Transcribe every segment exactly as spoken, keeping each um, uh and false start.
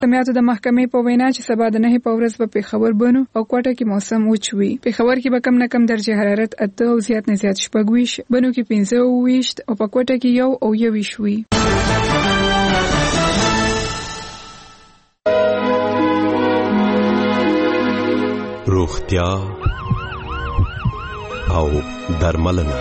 سمیاتو د محکمې په وینا چې سبا د نهه په ورځ په پیښور بنو او کوټه کې موسم وچ وي. پیښور کې به کم نه کم درجه حرارت اته او زیات نه زیات شپږ وي، بنو کې پنځه او ویشت او په کوټه کې یو او یو ویشت وي. روغتیا او درملنه.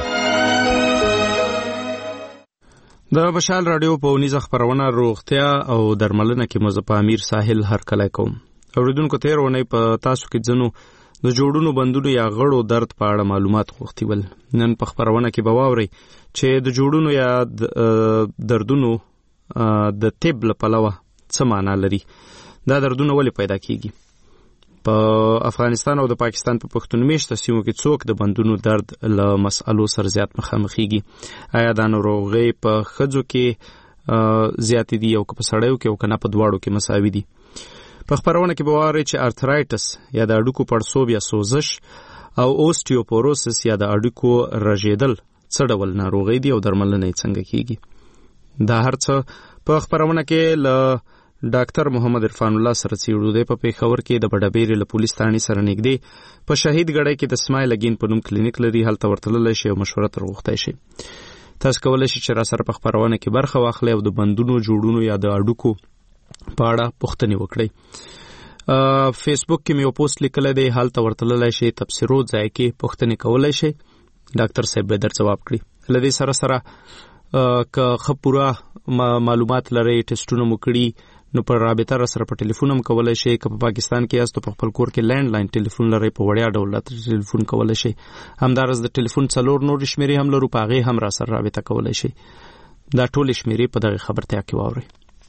د بشال رادیو په ونیزه خبرونه روغتیا او درملنه کې مزه امیر ساحل هر کله کوم. اوریدونکو تیر ونی په تاسو کې ځنو د جوړونو بندونو یا غړو درد په اړه معلومات غوښتي ول. نن په خبرونه کې به واوري چې د جوړونو یا دردونو د طب له پلوه څه معنا لري. دا دردونه ولې پیدا کیږي؟ په افغانستان او د پاکستان په پښتون میشته سیمو کې څوک د بندونو درد له مسالو سره زیات مخامخېږي؟ آیا دا ناروغي په ښځو کې زیات دي او په سړیو کې او کنه په دواړو کې مساوي دي؟ په خبرونه کې به واورئ چې ارترایټس یا د هډوکو پړسوب یا سوزش او اوسټیوپوروسس یا د هډوکو رژېدل څه ډول ناروغي دي او درملنه یې څنګه کیږي؟ دا هر څه په خبرونه کې له ډاکټر محمد عرفان الله سره څېړو دی. په پیښور کې د بډابېرې له پولیس تاڼې سره نږدې په شهید ګړی کې د سمایل اګین په نوم کلینیک لري. هلته ورتللی شي او مشوره تر غوښتی شي. تاسو کولی شئ چې را سره په خپرونه کې برخه واخلئ او د بندونو جوړونو یا د هډوکو په اړه پوښتنې وکړئ. فیسبوک کې مې یو پوسټ لیکلی دی، هلته ورتللی شئ، تبصرو ځای کې پوښتنې کولی شئ، ډاکټر صاحب به در جواب کړي. له دې سره سره که ښه پوره معلومات لرئ، ټسټونه مو کړي، نو پر رابطه را سره په ټلیفون هم کولی شئ. که په پاکستان کې یاست په خپل کور کې لینډ لاین ټلیفون لرئ، په وړیا ډول راته ټلیفون کولی شئ. همداراز د ټلیفون څلور نورې شمیرې هم لرو، په هغې هم را سره رابطه کولی شئ. دا ټولې شمیرې په دغې خبرتیا کې واورئ.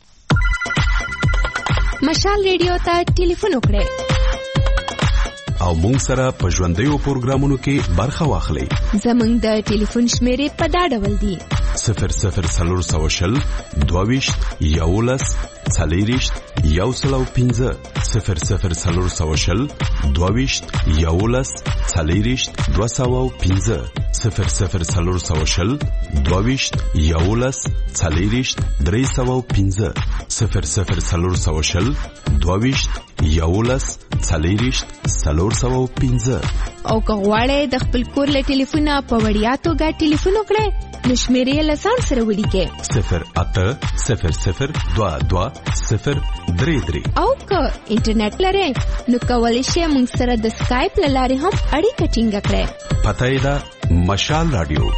مشال ریډیو ته ټلیفون وکړئ او مونږ سره په ژوندیو پروګرامونو کې برخه واخلئ. زمونږ د ټلیفون شمیرې په دا ډول دي: صفر صفر څلور سوه شل دوه ویشت یولس څلېرویشت یو سل او پنځه صفر صفر څلور سوه شل دوه ویشت یولس څلېرویشت دوه سوه او پنځه صفر صفر څلور سوه شل دوه ویشت یولس څلېرویشت درې سوه او پنځه صفر صفر څلور سوه شل دوه ویشت یولس څلېرویشت څلور سوه او پنځه. او که غواړئ د خپل کور له ټلیفونه په وړیا توګه ټلیفون وکړئ، نو شمیرې له ځان سره ولیکئ: صفر اته صفر صفر دوه دوه صفر درې درې. او که انټرنیټ لرئ، نو کولی شئ موږ سره د سکایپ له لارې هم اړیکه ټینګه کړئ. پته یې ده مشال رادیو.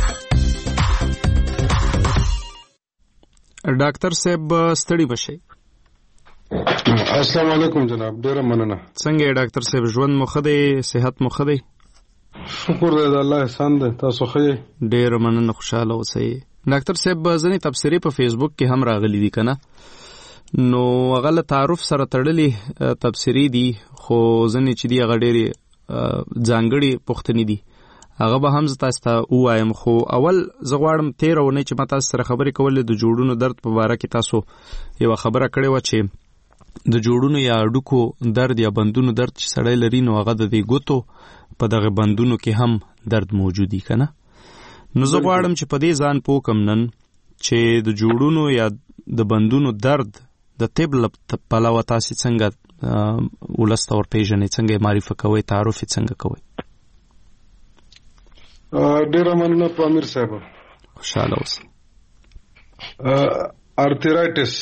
ډاکټر صاحب ستړي بشئ. السلام علیکم جناب، ډیره مننه. څنګه یې ډاکټر صاحب؟ ژوند مو ښه دی؟ صحت مو ښه دی؟ شکر دی د الله احسان دی. تاسو ښه یې؟ ډیره مننه، خوشحاله اوسئ. ډاکټر صاحب ځینې تبصرې په فیسبوک کې هم راغلي دي که نه؟ نو هغه له تعارف سره تړلې تبصرې دي، خو ځینې چې دي هغه ډېرې ځانګړې پوښتنې دي. هغه به هم زه تاسو ته ووایم، خو اول زه غواړم تېره اونۍ چې ما تاسو سره خبرې کولې د جوړونو درد په باره کې تاسو یوه خبره کړې وه چې د جوړونو یا هډوکو درد یا بندونو درد چې سړی لري، نو هغه د دې ګوتو په دغه بندونو کې هم درد موجودي که نه؟ نو زه غواړم چې په دې ځان پوه کړم نن چې د جوړونو یا د بندونو درد د طب له پلوه تاسې څنګه ولس ته ورپېژنئ، څنګه یې معرفي کوئ، تعارف یې څنګه کوئ؟ ډېره مننه په امیر صاحب. خوشحاله اوسئ. ارترایټس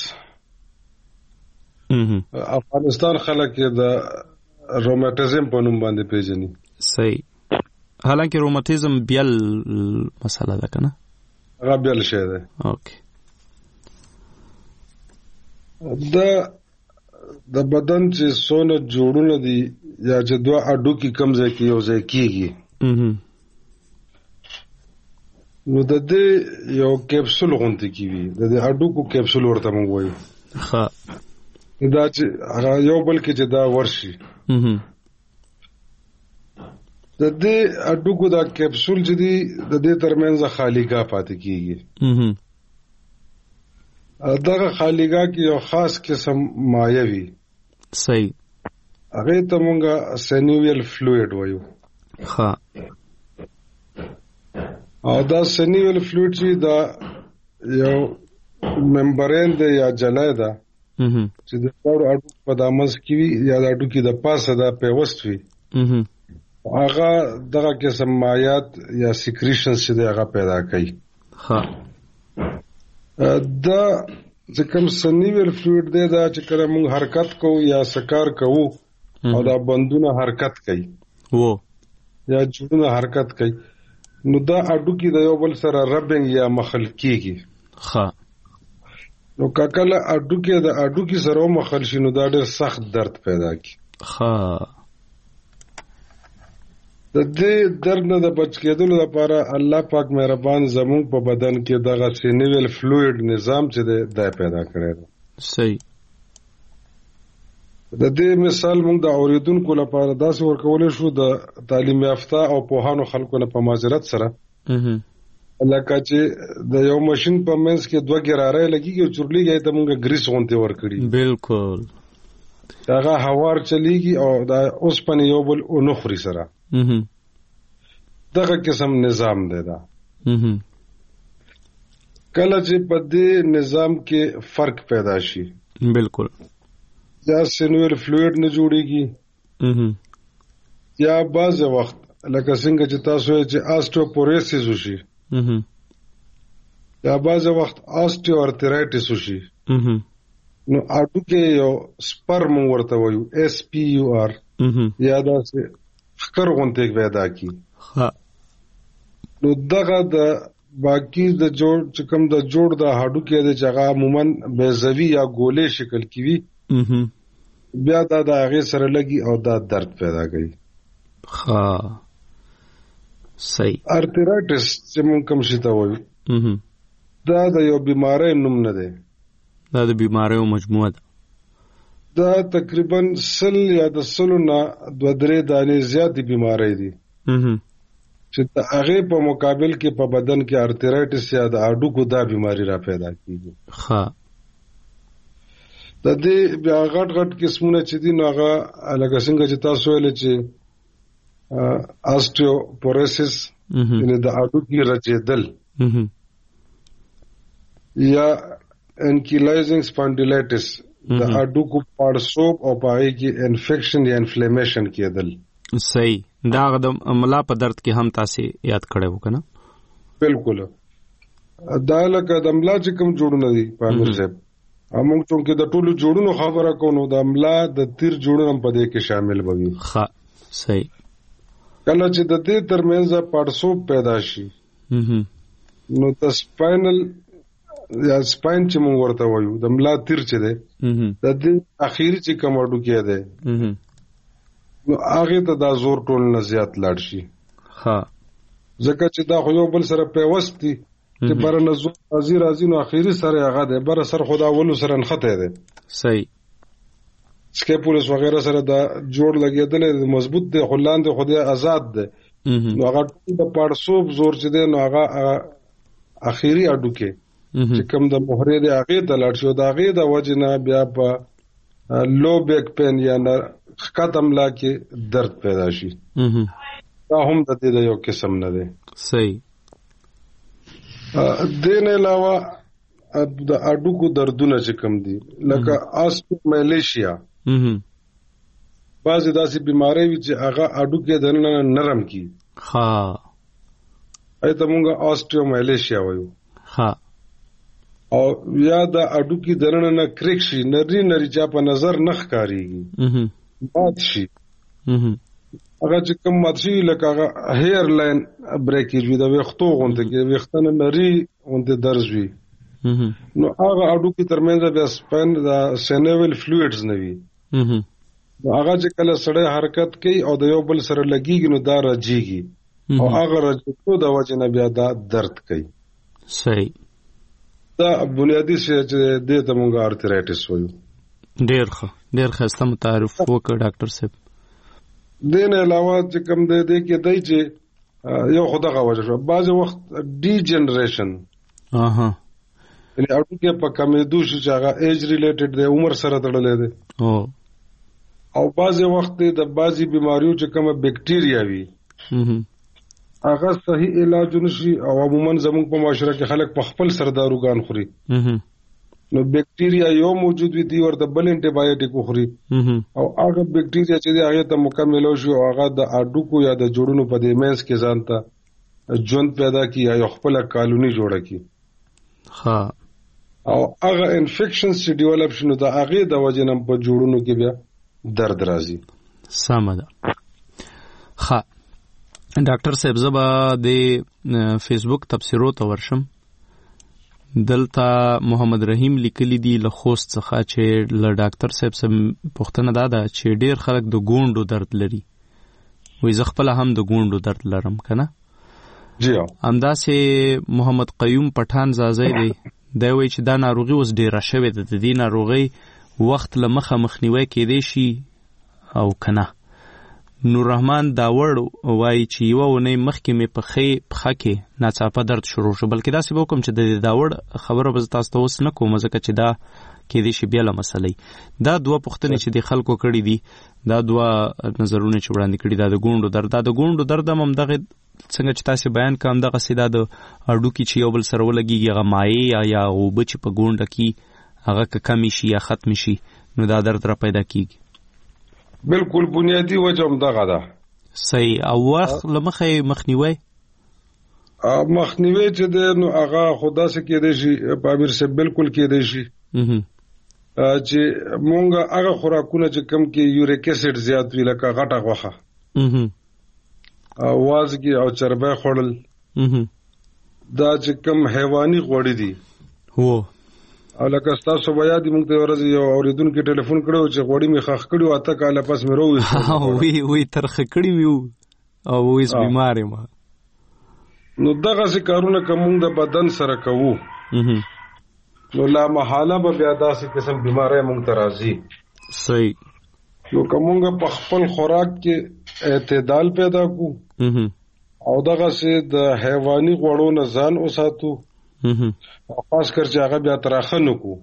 افغانستان خلک یې د روماتیزم په نوم باندې پیژني. صحیح. حالانکه روماتیزم بیل مسله ده که نه؟ هغه بیل شی دی. اوکې. د د بدن چې څونه جوړونه دي یا چې دوه هډوکي کوم ځای کې یو ځای کېږي، نو د دې یو کیپسول غوندې کې وي، د دې هډوکو کیپسول ورته موږ وایو. ښه. دا چې یو بل کې چې دا ورشي، د دې هډوکو دا کیپسول چې دی د دې ترمنځ خالیګاه پاتې کېږي. دغه خالیګاه کې یو خاص قسم مایع وي. صحیح. هغې ته مونږ سینویل فلویډ وایو. ښه. او دا سینویل فلویډ چې دا یو ممبرین دی یا جلای ده چې د دواړو اډو په دامنځ کې وي یا د اډو کې د پاسه دا پیوست وي هغه دغه قسم مایعات یا سیکریشنز چې دی هغه پیدا کوي. ها دا چې کوم سنیویل فلویډ دی دا چې کله موږ حرکت کوو یا سکار کوو او دا بندونه حرکت کوي وو یا جوړونه حرکت کوي نو دا اډو کې د یو بل سره ربنګ یا مخل کیږي. ها نو کله اډو کې د اډو کې سره مخل شي نو دا ډېر سخت درد پیدا کوي. ها د دې درد نه د بچ کېدلو لپاره الله پاک مهربان زموږ په بدن کې دغه سینیویل فلویډ نظام چې دی دا پیدا کړی دی. صحیح. د دې مثال موږ د اوریدونکو لپاره داسې ورکولی شو د تعلیم یافته او پوهانو خلکو نه په معذرت سره لکه چې د یو ماشین په منځ کې دوه ګرارۍ لګېږي او چورلیږي ته موږ ګریس غوندې ورکړي. بالکل. هغه هوار چلیږي او دا اوسپنې یو بل ونه خوري سره. دغه قسم نظام دی دا. کله چې په دې نظام کې فرق پیدا شي بالکل یا سینویل فلویډ نه جوړیږي یا بعض وخت لکه څنګه چې تاسو یې چې آسټیوپوروسیس وشي یا بعض وخت آسټیوارترایټس وشي نو اډو کې یو سپرم ورته وایو اس پی یو آر یا داسې خکر غونډې پیدا کی. نو دغه د باقی د جوړ چې کوم د جوړ د هډو کې د جګه عموما بیزوی یا ګولې شکل کی وي بیا دا د هغه سره لګي او دا درد پیدا کوي. ها صحیح. ارترایټس چې موږ کوم شي ته وایو دا د یو بیماری نوم نه دی دا د بیماریو مجموعه ده. دا تقریبا سل یا د سلو نه دوه درې دانې زیاتې بیماری دي چې د هغې په مقابل کې په بدن کې ارترایټس یا د هډوکو دا بیماری را پیدا کېږي. ها د دې بیا غټ غټ قسمونه چې دي نو هغه لکه څنګه چې تاسو ویلې چې آسټیوپوروسیس یعنې د هډوکي رچېدل یا انکیلایزنګ سپانډیلایټس د هډوکو پړسوب او په هغې کې انفیکشن یا انفلیمیشن کېدل. صحیح. دا د ملا په درد کې هم تاسې یاد کړی و که نه؟ بالکل. دا لکه د ملا چې کوم جوړونه دي په امیر صاحب موږ چونکې د ټولو جوړونو خبره کوو نو د ملا د تیر جوړونه هم په دې کې شامل به وي. ښه صحیح. کله چې د دې ترمنځ پړسوب پیدا شي نو د سپاینل یا سپاین چې موږ ورته وایو د ملا تیر چې دی د دې اخیری چې کوم هډوکی دی نو هغې ته دا زور ټول نه زیات لاړ شي. ها ځکه چې دا خو یو بل سره پیوست دي چې بره نه زور راځي راځي نو اخیري سره هغه دی بره سر خو د اولو سره نښتی دی. صحیح. سکیپولس وغیره سره دا جوړ لګېدلی دی مضبوط دی خو لاندې خو دی آزاد دی نو هغه ټول د پړسوب زور چې دی نو هغه اخیري هډوکی چې کوم د مهرې دی هغې ته لاړ شي او د هغې د وجې نه بیا په لو بیک پین یا ښکته ملا کې درد پیدا شي. دا هم د دې د یو قسم نه دی. صحیح. دې نه علاوه د هډوکو دردونه چې کوم دي لکه آسټومیلیشیا بعضې داسې بیماری وي چې هغه هډوکي دننه نرم کي. ها هغې ته مونږ آسټیومیلیشیا وایو. ها او یا د هډوکي دننه نه کریک شي نري نري چا په نظر نه ښکارېږي مات شي هغه چې کوم مات شي لکه هغه هیر لاین بریکیج وي د ویښتو غوندې کې ویښته نه نري غوندې درز وي نو هغه هډوکي ترمنځ بیا سپاین د سینویل فلویډز نه وي نو هغه چې کله سړی حرکت کوي او د یو بل سره لګېږي نو دا رجېږي او هغه رجېدو د وجې نه بیا دا درد کوي. صحیح. دا بنیادي شی چې دې ته مونږ ارترایټس وایو. ډېر ښه ډېر ښایسته متعارف وکړ ډاکټر صاحب. دې نه علاوه چې کوم دی دې کې دی چې یو خو دغه وجه شوه بعضې وخت ډي جنریشن اها یعنې هډوکي په کمېدو شي چې هغه ایج ریلیټډ دی عمر سره تړلی دی او بعضې وخت د بعضې بیماریو چې کومه بیکټیریا وي هغه صحیح علاج نشي او عموما زموږ په معاشره کې خلک په خپل سر داروګان خوري نو بیکټیریا یو موجود وي دی ورته بل انټي بایوټیک وخوري او هغه بیکټیریا چې دی هغه ته مکمل شي او هغه د اډوکو یا د جوړونو په دې مینس کې ځانته ژوند پیدا کی یا خپل کالونی جوړه کی ها او هغه انفیکشنز چې ډیولپ شنو د هغه د وجې نه په جوړونو کې بیا درد راځي سمه ده ها ډاکټر صاحب زبا د فیسبوک تبصرو ته ورشم دلته محمد رحیم لیکلی دی له خوست څخه چې له ډاکټر صاحب سم پوښتنه دا ده چې ډیر خلک د ګونډو درد لري وای زه خپل هم د ګونډو درد لرم کنه جی همداسې محمد قیوم پټان زازی دی دا وایي چې دا ناروغي اوس ډیره شوې ده د دې ناروغۍ وخت له مخه مخنیوي کېدی شي او کنه نور رحمان داوړ وایي چې یو ونې مخکې مې په خې پخه کې ناڅاپه درد شروع شو بلکې داسې به وکړم چې د داوړ خبره به تاسو ته اوس نه کوم ځکه چې دا کېدی شي بیا له مسلې دا دوه پوښتنې چې د خلکو کړي دي دا دوه نظرونه چې وړاندې کړي دا د ګونډو درد دا د ګونډو درد هم همدغه څنګه چې تاسو بیان کوم دغه سیدا د اډوکي چې یو بل سره ولګي هغه مایع یا یا اوبه چې په ګونډه کې هغه کمی شي یا ختم شي نو دا درد را پیدا کیږي بالکل بنیادی وجه هم دغه ده صحیح او وخت لمخه مخنیوي مخنیوي چې د نو هغه خدا سره کېدای شي په امیر سره بالکل کېدای شي چې مونږه هغه خوراکونه چې کم کې یوریک اسید زیات وی لکه غټه غوخه وازګي او چربه خوړل دا چې کم حیواني غوړي دي هو او لکه تاسو بیا دې موږ ته ورځ یو اوریدونکو ټلیفون کړو چې غوړي می خخ کړو اته کاله پس مې روي وی وی ترخ کړی ویو او وېس بیمار یم نو دغه څه کارونه کوم د بدن سره کوو نو لا محاله به بیا داسې قسم بیماری موږ ته راځي صحیح نو کومه په خپل خوراک کې اعتدال پیدا کو او دغه څه د حیواني غوړو نه ځان وساتو او خاص کر چې هغه بیا تراخه نکو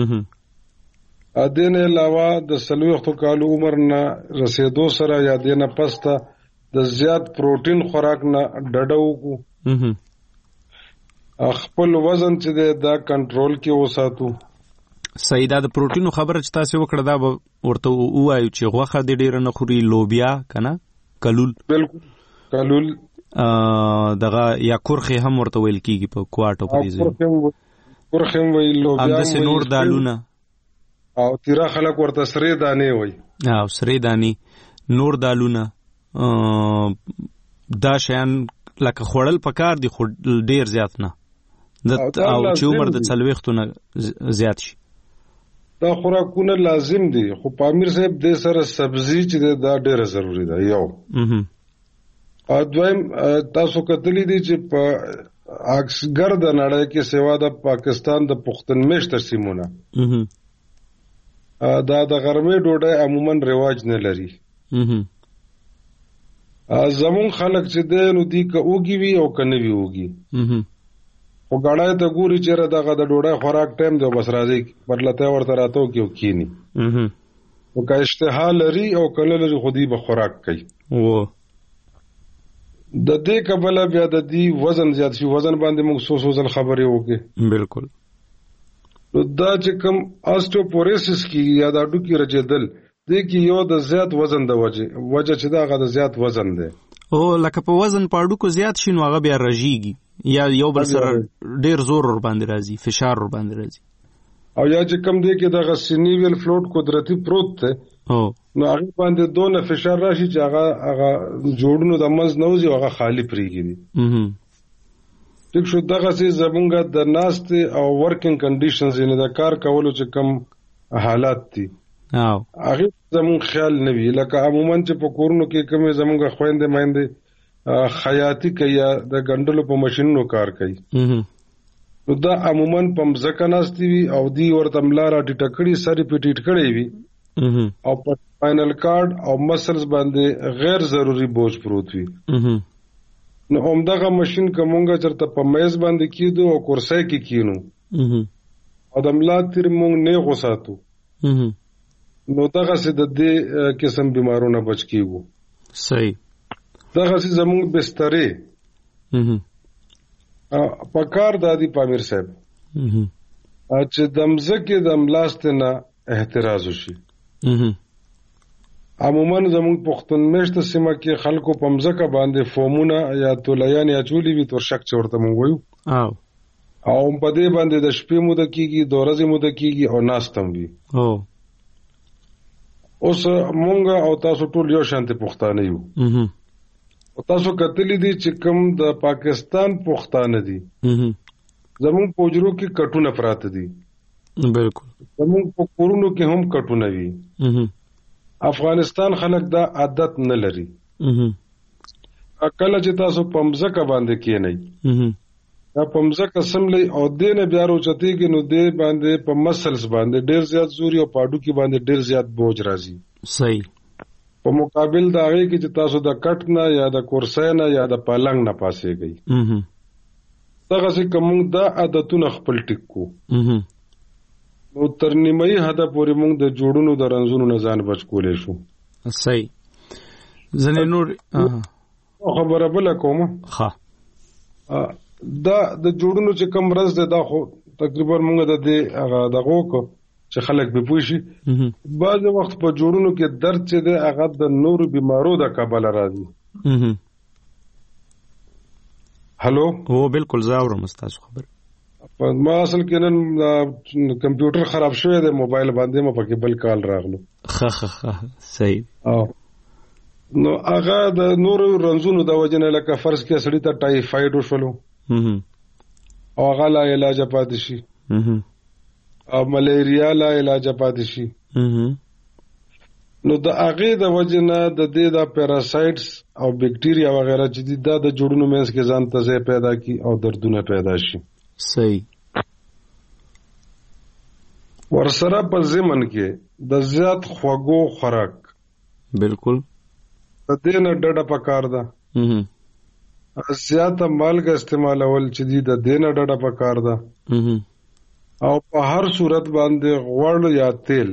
ا دې نه علاوه د سلوختو کالو عمر نه رسیدو سره یا دې نه پسته د زیات پروتین خوراک نه ډډه وکړو خپل وزن چې دا کنټرول کې وساتو صحیح دا د پروتینو خبره چې تاسو وکړه دا ورته وایو چې غوخه د ډیر نه خوري لوبیا کنه کلول بالکل کلول دغه یا کورخه هم ورته ویل کیږي په کوارټو په دې ځای کورخه وی لوبیا هم د نور دالونه او تیرا خلک ورته سری دانه وای او سری دانی نور دالونه دا شیان لکه خوړل پکار دي خو ډیر زیات نه د او چې عمر د څلويختو نه زیات شي دا خوراکونه لازم دي خو پامیر صاحب د سره سبزی چې دا ډیره ضروری ده یو ا دویم تاسو کتلی دي چې په اکثر د نړۍ کې سیوا د پاکستان د پښتون مشتر سیمونه دا د غرمې ډوډۍ عموما رواج نه لري زمون خلک چې د نو دي که اوږي وي او کنه وي اوږي او غاړه ته ګوري چې دغه د ډوډۍ خوراک ټایم دی بس راځي بدلته ورته راتو کې کینی او که اشتها لري او کله لري خودي به خوراک کوي و د دې قبل بیا د دې وزن زیات شي وزن باندې موږ سو سو ځل خبرې وکړي بالکل نو دا چې کوم آستیوپوروسس کی یا د اډو کې رجدل د کې یو د زیات وزن د وجه وجه چې دا غو د زیات وزن دی او لکه په وزن په اډو کو زیات شي نو هغه بیا رژيږي یا یو بل سره ډیر زور ور باندې راځي فشار ور باندې راځي او یا چې کم دی کې د سینیویل فلوټ قدرتی پروت ته او نو هغه باندې دونه فشار راشي چې هغه هغه جوړونو د مز نوځي هغه خالی پریږي ټیک شو دغه سي زمونږ د ناست او ورکینګ کنډیشنز نه د کار کولو چې کم حالات دي او هغه زمون خیال نه وی لکه عموما چې په کورونو کې کومه زمونږ خويندې مایندې خیاطي کوي د ګندلو په ماشينونو کار کوي نو دا عموما په مځکه ناشتي وي او دی ورته ملاره ټټکړي سری پټیټ کړي وي او په سپاینل کارډ او مسلز باندې غیر ضروری بوج پروت وي نو همدغه ماشين کومګه چرته په میز باندې کیدو او کورسای کې کینو او د ملا تیر مونږ نه غوساتو نو دغه څه د دې قسم بیمارونو بچ کیږو صحیح دغه څه زموږ بسترې ا پکار دادی پامیر صاحب چې د مځکې د ملاستې نه احتراز وشي. عموما زموږ پښتون میشته سیمه کې خلکو په مځکه باندې فومونه یا تولیان یا چولي وي تور شک چې ورته مونږ وایو او او په دې باندې د شپې موده کېږي د ورځې موده کېږي او ناستم وي. اوس مونږ او تاسو ټول یو شانتي پښتانه یو او تاسو کتلی دي چې کوم د پاکستان پښتانه دي زموږ په حجرو کې کټونه پراته دي. بالکل زموږ په کورونو کې هم کټونه وي. افغانستان خلک دا عادت نه لري. کله چې تاسو په مځکه باندې کېنئ دا په مځکه سملی او دې نه بیا روچتېږي نو دې باندې په مسلس باندې ډېر زیات زوري او په هډوکي باندې ډېر زیات بوج راځي. صحیح. په مقابل د هغې کې چې تاسو د کټ نه یا د کورسۍ نه یا د پالنګ نه پاسېږئ دغسې که موږ دا عادتونه خپل ټیک کړو نو تر نیمایي حده پورې موږ د جوړونو د رنځونو نه ځان بچ کولی شو. صحیح. ځنې نور خبره بله کومه ښه دا د جوړونو چې کم رنځ دی دا خو تقریبا موږ د دې هغه دغه وکړو چې خلک پې پوه شي. بعضې وخت په جوړونو کې درد چې دی هغه د نورو بیمارو د کبله راځي. هلو هو بالکل زه اورم ستاسو خبر. ما اصل کې نن کمپیوټر خراب شوی دی موبایل باندې ما پکې بل کال راغلو. ښه ښه ښه صحیح. نو هغه د نورو رنځونو د وجې نه لکه فرض کې سړي ته ټایفاید وشولو او هغه لا علاجه پاتې شي او ملیریا لا علاجه پاتې شي نو د هغې د وجې نه د دې د پیراسایټس او بیکټیریا وغیره چې دي دا د جوړونو منځ کې ځان ته ځای پیدا کړي او دردونه پیدا شي. صحیح. ورسره په ضمن کې د زیات خوږو خوراک بالکل د دې نه ډډه پکار ده. زیاته مالګه استعمالول چې دي د دې نه ډډه پکار ده او په هر صورت باندې غوړ یا تیل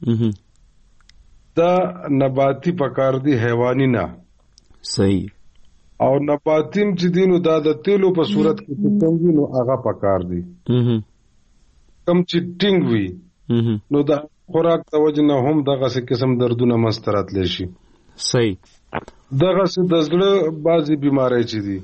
دا نباتی پکار دي حیواني نه. صحیح. او نباتیم چې دي نو دا د تیلو په صورت کې کوم وي نو هغه پکار دي. کم چې ټینګ وي نو دا خوراک د وجې نه هم دغسې قسم دردونه منځته راتلی شي. صحیح. دغسې د زړه بعضې بیماری چې دي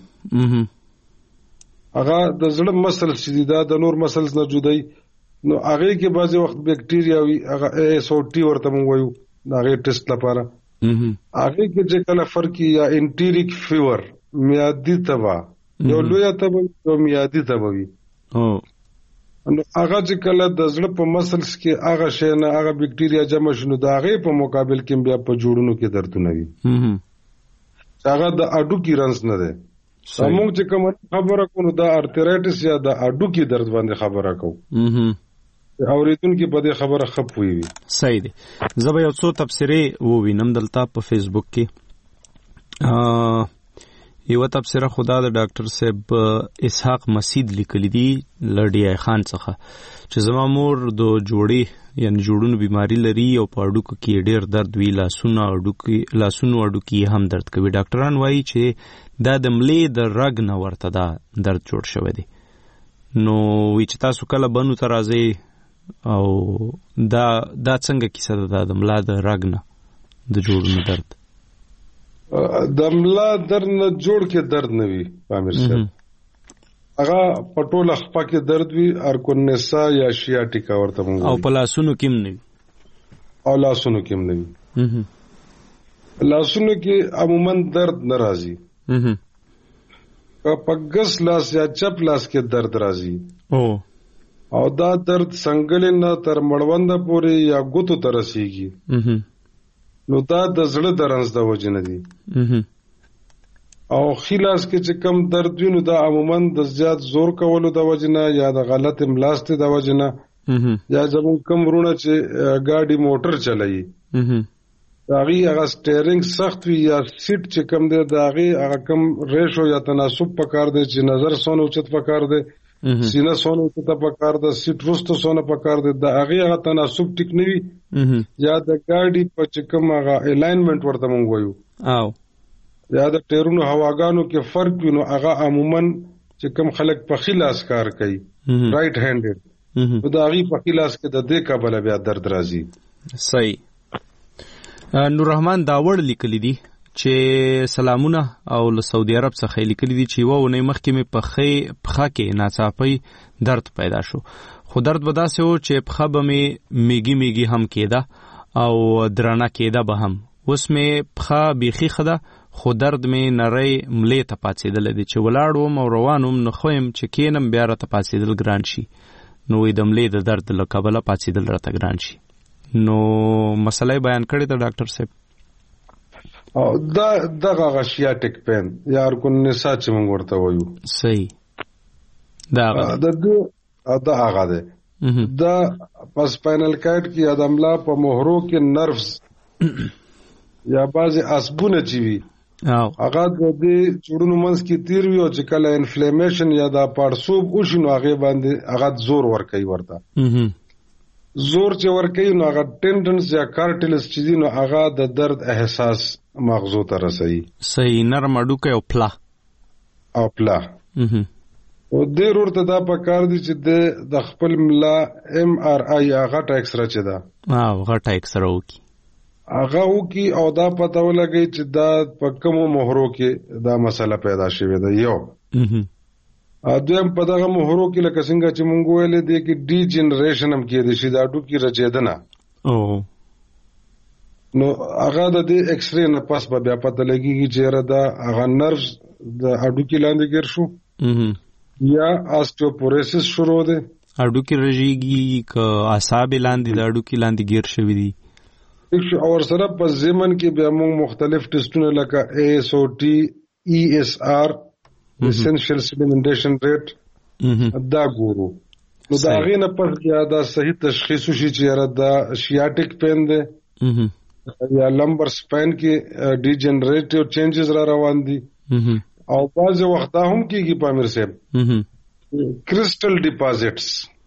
هغه د زړه مسلس چې دي دا د نور مسلس نه جدای نو هغې کې بعضې وخت بیکټیریا وي هغه ایس او ټي ورته مونږ وایو د هغې ټیسټ لپاره هغې کې چې کله فرق یا انټیریک فیور میادي تبه یو لویه تبه یو میادي تبه وي نو هغه چې کله د زړه په مسلس کې هغه شی نه هغه بیکټیریا جمع شي نو د هغې په مقابل کې بیا په جوړونو کې دردونه وي چې هغه د هډوکي رنځ نه دی. موږ چې کومه خبره کوو نو د ارترایټس یا د هډوکي درد باندې خبره کوو اورېدونکي په دې خبره ښه پوهېږي. صحیح دی. زه به یو څو تبصرې ووینم دلته په فیسبوک کې. یوه تبصره خو دا د ډاکټر صاحب اسحاق مسید لیکلی دي له ډي آی خان څخه چې زما مور د جوړې یعنې جوړونو بیماري لري او په هډوکو کې ډېر درد وي لاسونه هډوکي لاسونو هډوکي هم درد کوي. ډاکټران وایي چې دا د ملې د رګ نه ورته دا درد جوړ شوی دی. نو وایي چې تاسو کله بنو ته راځئ او دا دا څنګه کیسه ده دا د ملا د رګ نه د جوړونو درد د ملا درد نه جوړ کې درد نه وي پامیر صاحب هغه په ټوله خپه کې درد وي ارکونسا یا شیاټیکا ورته مونږ او په لاسونو کې هم نه وي او لاسونو کې هم نه وي لاسونو کې عموما درد نه راځي په ګس لاس یا چپ لاس کې درد راځي او دا درد څنګلې نه تر مړونده پورې یا ګوتو ته رسیږي نو دا د زړه د رنځ د وجې نه دي او ښي لاس کې چې کم درد وي نو دا عموما د زیات زور کولو د وجې نه یا د غلط املاستې د وجې نه یا زموږ کم وروڼه چې ګاډي موټر چلوي د هغې هغه سټیرنګ سخت وي یا سیټ چې کم دی د هغې هغه کم ریشو یا تناسب پکار دی چې نظر سونه اوچت پکار دی سینه سونه اوچته پکار ده سیټ وروسته سونه پکار دی د هغې هغه تناسب ټیک نه وي یا د ګاډي په چې کوم هغه الاینمنټ ورته مونږ وایو یا د ټیرونو هواګانو کې فرق وي نو هغه عموما چې کوم خلک په ښي لاس کار کوي رایټ هینډډ نو دا غي په خلاص کې د دې کابل بیا درد راځي. صحیح. نور رحمان داوړ لیکلی دي چې سلامونه او له سعودي عرب څخه لیکلی دي چې و نه مخکې مې په خې پخا کې ناڅاپي درد پیدا شو، خو درد به داسې و چې پخا به مې میږي میږي هم کېده او درانه کېده به هم. اوس مې پخا بیخي خده، خو درد مې نری ملې ته پاڅېدلی دی چې ولاړ وم او روان وم، نو خو یم چې کېنم بیا راته پاڅېدل ګران شي. نو وایي د ملې د درد له کبله پاڅېدل راته ګران شي. نو مسله بیان کړې ده ډاکټر صاحب. او دا دغه غشیاټک پین یا ارګونیسا چې موږ ورته وایو. صحیح. دا هغه د دې دا هغه ده دا په سپاینل کارډ کې یا د املا په مهرو کې نروز یا بعضې عصبونه چې وي هغه د دې چوړونو منځ کې تیر وي او چې کله انفلیمیشن یا دا پړسوب وشي نو هغې باندې هغه زور ورکوي ورته. زور چې ورکوي نو هغه ټینډنس یا کارټلس چې دي نو هغه د درد احساس مغزو ته رسوي. صحیح. نرم هډوکی او پلا او پلا او دې ورته دا پکار دي چې د خپل ملا ایم آر آی غټه ایکسره چې ده او غټه ایکسره وکړي هغه وکړي او دا پته ولګي چې دا په کومو مهرو کې دا مسله پیدا شوې ده. یو دویم په دغه مهرو کې لکه څنګه چې مونږ ویلې دي کې ډي جنریشن هم کېدی شي دا هډوکي رچېدنه. او نو هغه د دې ایکس رې نه پس به بیا پته لګېږي چې دا هغه نروز د هډوکي لاندې ګیر شو یا آسټیوپوروسس شروع دی. هډوکي رژېږي که اعصاب لاندې د هډوکي لاندې ګیر شوي دي. او سره په ضمن کې بیا موږ مختلف ټیسټونه لکه اے ایس او ټي ای ایس آر اسینشل سیډیمنټیشن ریټ دا ګورو. نو دا هغې نه پس بیا دا صحیح تشخیص وشي چې دا شیاټک پین دی یا لمبر سپاین کې ډي جنریټیو چینجز را روان دي. او بعضې وخت دا هم کېږي په امیر صاحب کرسټل ډیپازټس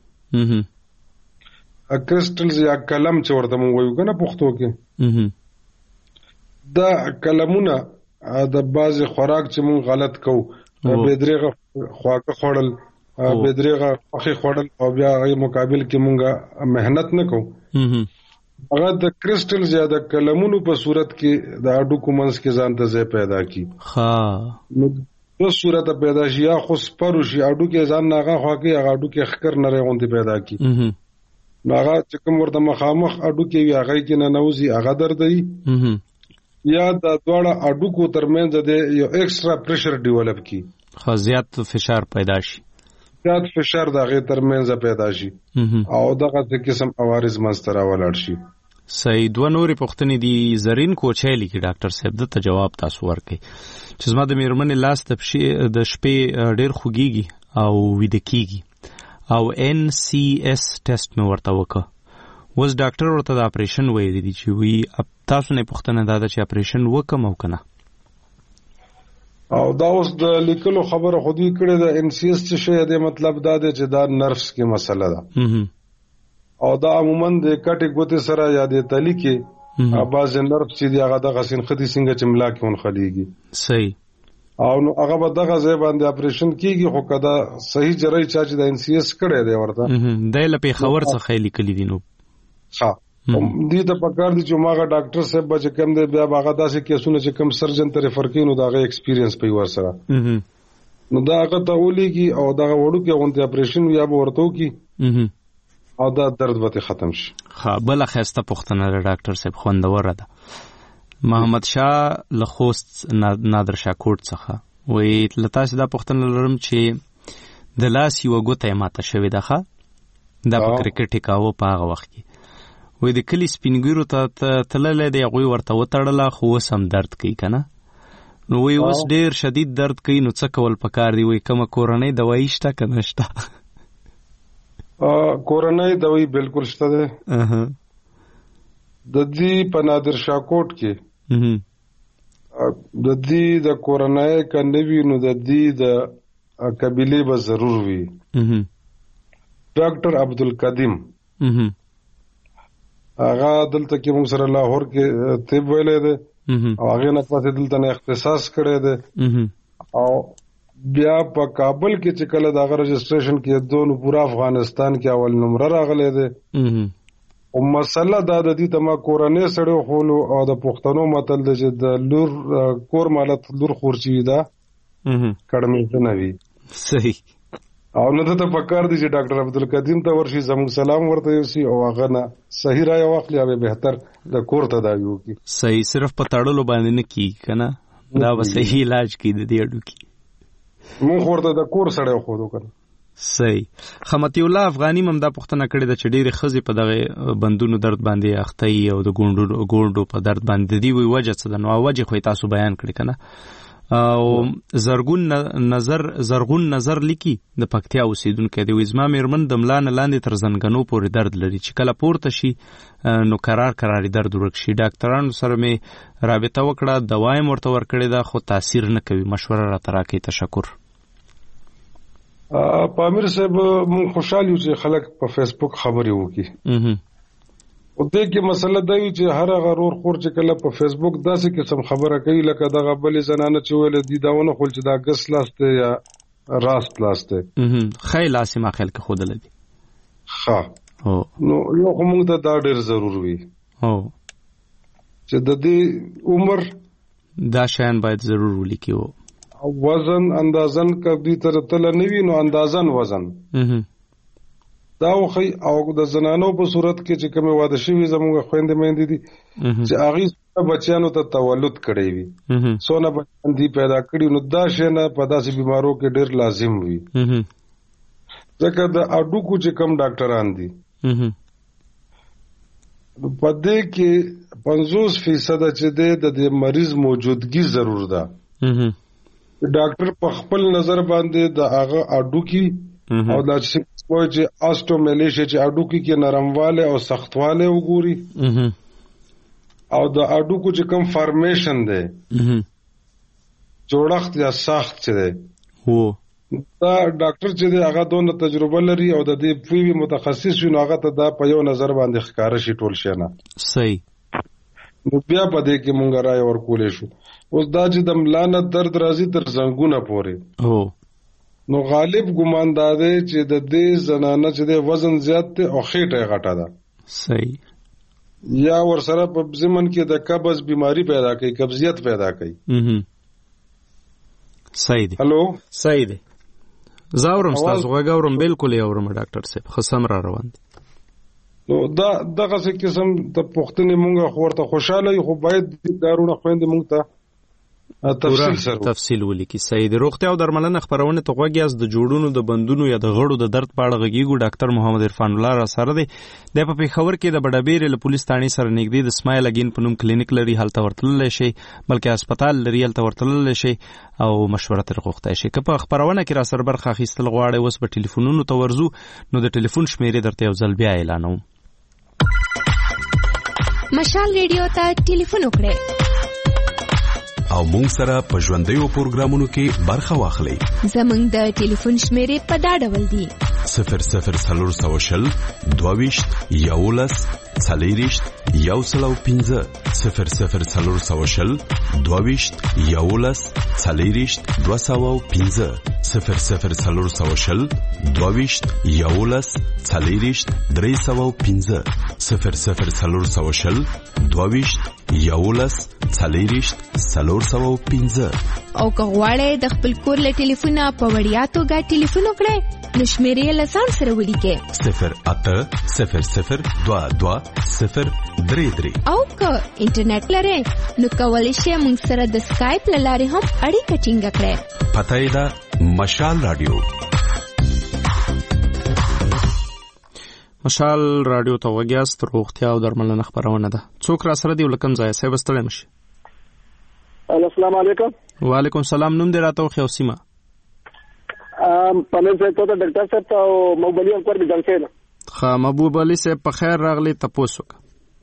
کرسټلز یا کلم چې ورته مونږ وایو که نه پښتو کې دا کلمونه د بعضې خوراک چې مونږ غلط کوو بېدرېغه خواږه خوړل بېدرېغه غوښې خوړل او بیا هغې مقابل کې مونږ محنت نه کوو هغه د کرسټلز یا د کلمونو په صورت کې د هډوکو منځ کې ځان ته ځای پیدا کړي. نو دو صورته پیدا شي یا خو سپر وشي هډوکي ځان نه هغه خوا کوي هغه هډوکي ښکر نری غوندې پیدا کړي نو هغه چې کوم ورته مخامخ هډوکي وي هغې کې ننوځي هغه دردوي یا د دواړه هډوکو ترمنځ د یو ایکسټرا پریشر ډیولپ کړي زیات فشار پیدا شي زیات فشار د هغې ترمنځ پیدا شي او دغه قسم عوارض منځته راولاړ شي. صحیح. دوه نورې پوښتنې دي. زرین کوچی لیکي ډاکټر صاحب دته جواب تاسو ورکړئ چې زما د مېرمنې لاس د شپې ډېر خوږېږي او ویده کېږي او ان سی اس ټیسټ مې ورته وکړه. اوس ډاکټر ورته د اپریشن ویلي دي چې وایي تاسو نه پوښتنه دا ده چې اپریشن وکړم او که نه. او دا اوس د لیکلو خبره خو دوی کړې ده. ان سی اس څه شی دی مطلب دا دی چې دا نرفس کې مسله ده او دا عموما د کټې ګوتې سره یا د تلي کې بعضې نرف چې دي هغه دغه سینخطي څنګه چې ملا کې ونښلېږي. صحیح. او نو هغه به دغه ځای باندې اپریشن کېږي خو که دا صحیح جرۍ چا چې د ان سی اس کړی دی ورته دی له پېښور څخه یې لیکلي دي. نو ښه دې ته پکار دي چې هماغه ډاکټر صاحب به چې کوم دی بیا به هغه داسې کیسونه چې کوم سرجن ته ریفر کوي نو د هغه ایکسپیرینس په ورسره نو دا هغه ته ولیږي او دغه وړوکې غوندې اپریشن یا به ورته وکړي او دا درد به ختم شي. ښه. بله ښایسته پوښتنه ده ډاکټر صاحب خوندوره ده. محمد شاه له خوست نادر شاه کوټ څخه وایي له تاسې دا پوښتنه لرم چې د لاس یوه ګوته یې ماته شوې ده ښه دا په کرکټ یې کاوه په هغه وخت کې وایي د کلي سپین ږیرو ته تللی دی هغوی ورته وتړله خو اوس هم درد کوي که نه نو وایي اوس ډېر شدید درد کوي نو څه کول پکار دي وایي کومه کورنۍ دوایي شته که نه شته. کورنۍ دوایي بالکل شته دی. د دې په نادر شاه کوټ کې د دې د کورنۍ که نه وي نو د دې د قبیلې به ضرور وي. ډاکټر عبدالقدیم هغه دلته کې موږ سره لاهور کې طب ویلی دی او هغې نه پسې دلته نه اختصاص کړی دی او بیا په کابل کې چې کله دا رجسٹریشن کې دوه پورا افغانستان کې اول نمبر راغلی دی. او مسله دا د دې تما کورنۍ سره خولو او د پښتنو متل د چې د لور کور مالت لور خورچی دا کډمې نه وي. صحیح. او نو ته پکار دي چې ډاکټر عبدالقدیم ته ورشي زموږ سلام ورته یوسي او هغه نه صحیح رائے واخلي او به تر د کور تداوی وکړي. صحیح. صرف په تړلو باندې نه کی کنه دا به صحیح علاج کی د دې اډو کی مونږ ورته د کور سره خو دوه کړ. صحیح. خمتی الله افغانی هم دا پوښتنه کړې ده چې ډېرې ښځې په دغه بندونو درد باندې اخته یي او د ګونډو ګونډو په درد باندې دی وی وجه څه ده نو وجه خو تاسو بیان کړی کنه. او زرغون نظر زرغون نظر لیکي د پکتیا اوسیدونکو دی وزما میرمن د ملا نه لاندې تر زنګنو پورې درد لري چې کله پورته شي نو قرار قراري درد ورک شي. ډاکټرانو سره مې رابطه وکړه دوايي ورته ورکړې ده خو تاثیر نه کوي. مشوره را تراکې. تشکر. پامیر صاحب مون خوشاله یو چې خلک په فیسبوک خبري وکړي. او دې کې مسله دا وی چې هر غرور خور چې کله په فیسبوک داسې قسم خبره کوي لکه دغه بلې زنانه چې ویل دي داونه خل چې دا ګس لاسته یا راست لاسته خې لاسه ما خل کې خود لدی. ها نو یو کوم ته دا ډېر ضرور وي او چې د دې عمر دا شان باید ضرور ولیکي. او وزن اندازن کدي تر تل نه وي نو اندازن وزن دا خو او د زنانو په صورت کې چې کومه واده شوی زموږ خويندې مېندې دي چې هغه بچیانو ته تولد کړی وي سونه بچان دي پیدا کړی نو دا شنه په داسې بیمارو کې ډېر لازم وي. ځکه د اډوکو چې کم ډاکټران دي په دې کې پنځوس فیصد چې د مریض موجودګي ضرور ده. ډاکټر په خپل نظر باندې د هغه اډوکی او دا چې وایي چې آسټومیلیشیا چې اډوکی کې نرمواله او سختواله وګوري او د اډوکو چې کوم فارمیشن دی جوړښت یا ساخت چې دی هو دا ډاکټر چې دی هغه دونه تجربه لري او د دې پوی متخصص وي نو هغه ته دا په یو نظر باندې ښکاره شي ټول شي نه. صحیح. نو بیا په دې کې مونږ راي ورکولې شو. اوس دا چې د ملانه درد راځي تر زنګونه پورې هو نو غالب ګمان دا دی چې د دې زنانه چې د وزن زیات دی او خېټه غټه ده. صحیح. یا ورسره په زمن کې د قبض بیماری پیدا کوي قبضیت پیدا کوي. صحیح دی. هلو صحیح دی. زاورم تاسو غوږورم بالکل یورم ډاکټر صاحب خصم را روان دي. نو دا دغه څه قسم د پښتنې مونږه خورته خوشاله خو باید دارونه خويندې مونږ ته تفصیل سره تفصیل ولیکي. صحیح دی. روغتیا او درملنه خبرونه ته غوږیاز د جوړونو د بندونو یا د غړو د درد په اړه غږیږو. ډاکټر محمد عرفان الله را سره دی. د په پیښور کې د بډابیر له پولیس ثاني سره نږدې د سمایل اگین په نوم کلینیک لري هلته ورتلل شي بلکې هسپتال لري هلته ورتلل شي او مشوره تر غوښته شي. که په خبرونه کې را سره برخه اخیستل غواړي اوس په ټلیفونونو ته ورزو نو د ټلیفون شمیرې درته یو ځل بیا اعلانوم. مشال ریډیو ته ټلیفون وکړئ او مونږ سره په ژوندیو پروګرامونو کې برخه واخلئ. زمونږ د ټلیفون شمیرې په دا ډول دي: صفر صفر څلور سوه شل دوه ویشت یولس څلېرویشت یو سل او پنځه صفر صفر څلور سوه شل دوه ویشت یولس څلېرویشت دوه سوه او پنځه صفر صفر څلور سوه شل دوه ویشت یولس څلېرویشت درې سوه او پنځه صفر صفر څلور سوه شل دوه ویشت یولس څلېرویشت څلور سوه او پنځه. او که غواړئ د خپل کور له ټلیفونه په وړیا توګه ټلیفون وکړئ نو شمیرې له ځان سره ولیکئ صفر اته صفر صفر دوه دوه صفر درې درې. او که انټرنیټ لرئ نو کولی شئ موږ سره د سکایپ له لارې هم اړیکه ټینګه کړئ. پته یې ده مشال رادیو. مشال رادیو ته وګیاست. روغتیا او درملنه خبرونه ده. څوک را سره دی ولکم ځای صاحب ستړی مشي. السلام علیکم. وعلیکم السلام. نوم دې راته خو سیمه ام پمن سے تو ډاکټر صاحب ته محبوب علي انکور دي ځنه. خا محبوب علي صاحب په خیر راغلی تاسو کا.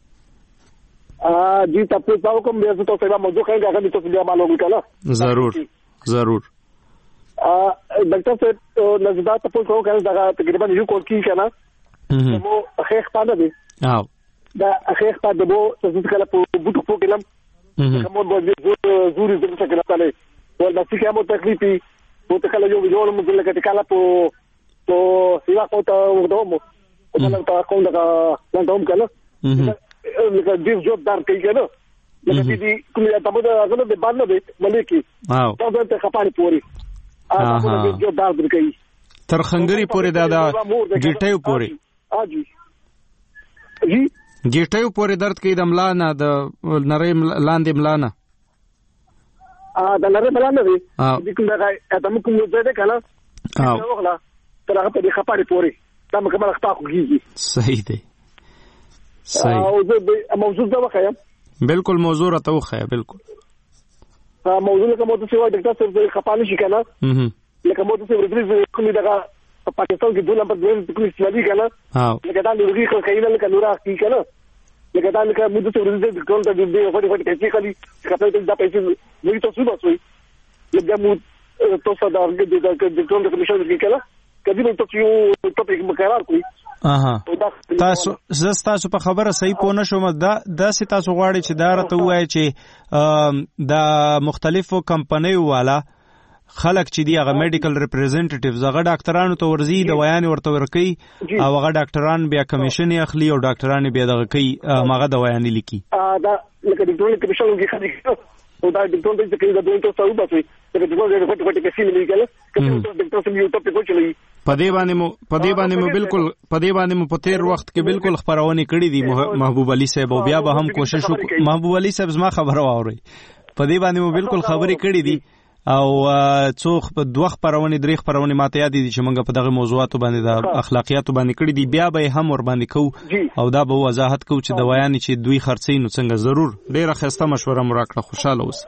ا جی تاسو تاسو کوم به تاسو ته موضوع خیر هغه تاسو بیا معلومه کړه. ضرور ضرور. ا ډاکټر صاحب نزدات تاسو کو کړه دا تقریبا یو کول کی کنه. مو اخیخ پاده دي. او دا اخیخ پاده بو تاسو کله په بوټو په کلم کومو د زوري د څه کله تعالی ول د څه مو تکلیفي o te kala yo yo mo le ka te kala po to sila ko ta o do mo o kala ta ko da ka lang dom kala le ka dis job dar kai kala le ka di kuma ta bo da ko de ban de maliki واو تا ته خپانه پوری ا تا جو دار در کوي تر خنګری پوری دا دا ګټیو پوری اجي جی ګټیو پوری درد کوي د ملانه د نری لاندې ملانه ا د نری ملانه دی د کوم دا ته موږ کوم ځای ده کنه او وغلا تر هغه ته خپانه پوری دا موږ کومه خطا کوي صحیح دی صحیح او د موضوع دا وخایم بالکل موضوع راته وخایا بالکل موضوع لکه مو ته سیوا ډاکټر صاحب خپانه شي کنه لکه مو ته سیوا ورته کومه دا پاکستان کې دوه نمبر دوه کوم استعمالي کنه لکه دا لږی خو کینه لکه نورا کی کنه لکه دا لکه مو ته ورته ټول ته دې فټي فټي کې خالي خپل ته دا پیسې نو ته څه باسوي لکه مو تاسو دا د ډاکټر د کمیشن کې کنه کدی مو ته یو ټاپک مقرر کوي اها تاسو زه تاسو په خبره صحیح پوه نشوم دا داسې تاسو غواړئ چې دا راته ووایي چې د مختلفو کمپنیو والا خلک چې دی هغه میډیکل ریپرزینټیټیوز هغه ډاکټرانو ته ورځي د ویان ورته ورکوي او هغه ډاکټران بیا کمیشن اخلي او ډاکټران بیا دغه کوي هغه د ویان لیکي دا لکه د ټول کمیشن کې خلک او دا د ټول د کې د دوه ته څو باسي د ټول د فټ فټ کې سیمه لیکل کله ډاکټر سم یو ټاپک وچلي پدې باندې مو پدې باندې مو بالکل پدې باندې مو په تیر وخت کې بالکل خبرونه کړې دي محبوب علي صاحب او بیا به هم کوشش وکړو محبوب علي صاحب زما خبره واوري پدې باندې مو بالکل خبرې کړې دي او څو په دوه خبرونه درې خبرونه ماته یاد دي چې موږ په دغه موضوعاتو باندې د اخلاقیاتو باندې کړې دي بیا به هم ور باندې کو او دا به وضاحت کو چې د ویان چې دوی خرڅي نو څنګه ضرور ډیره خسته مشوره مراکړه خوشاله اوس